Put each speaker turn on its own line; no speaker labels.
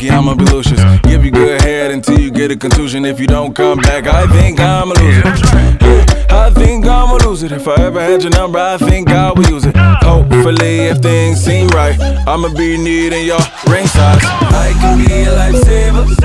funky, I'ma be Lucius. Give you good head until you get a contusion. If you don't come back, I think I'ma lose it. I think I'ma lose it. If I ever had your number, I think I will use it. Hopefully, if things seem right, I'ma be needing your ring size. I can be a lifesaver.